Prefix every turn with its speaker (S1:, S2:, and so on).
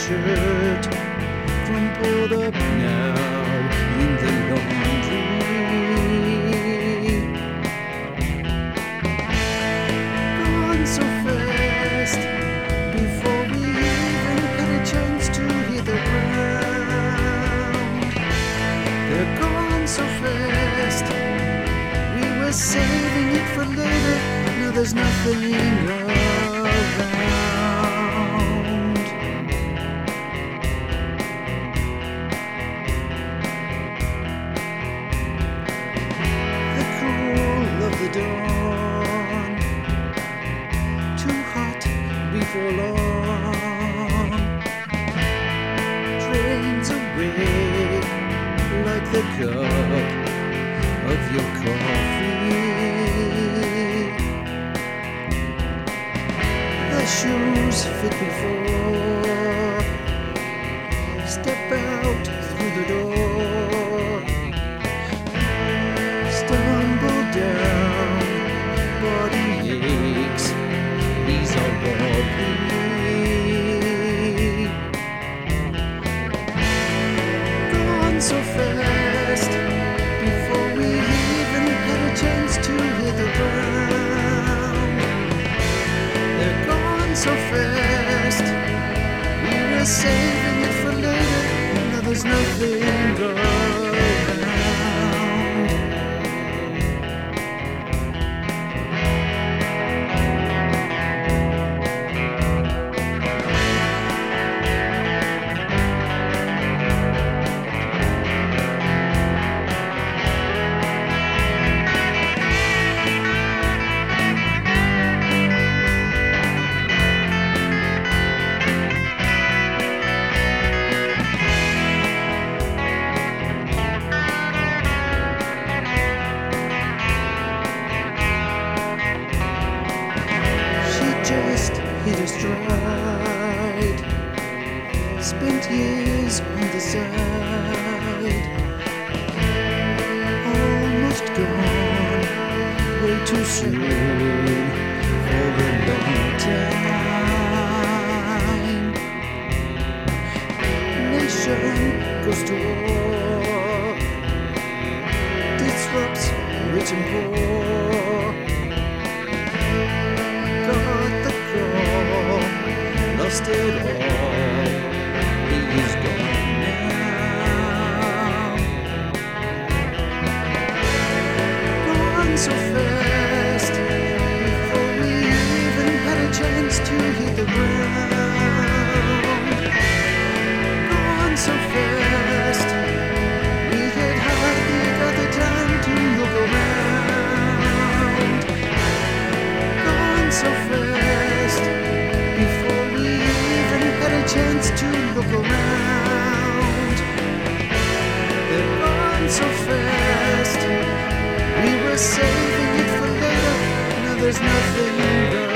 S1: shirt, crumpled up now in the laundry. Gone so fast, before we even had a chance to hit the ground. They're gone so fast, we were saving it for later. Now there's nothing around. The cool of the dawn, too hot before long, drains away like the cup of your coffee. The shoes fit before, step out through the door, stumble down, body aches, these are wobbly. Gone so fast, before we even had a chance to hit the ground. They're gone so fast, we were saving it for later. Now there's nothing around. Just hit a stride, spent years on the side, almost gone, way too soon for a long time. Nation goes to war, disrupts rich and poor. Got the call, lost it all, he is gone now. Gone so fast, before we even had a chance to hit the ground. Gone so fast, we had hardly got the time to look around. So fast, before we even had a chance to look around. They're gone so fast, we were saving it for later. Now there's nothing left.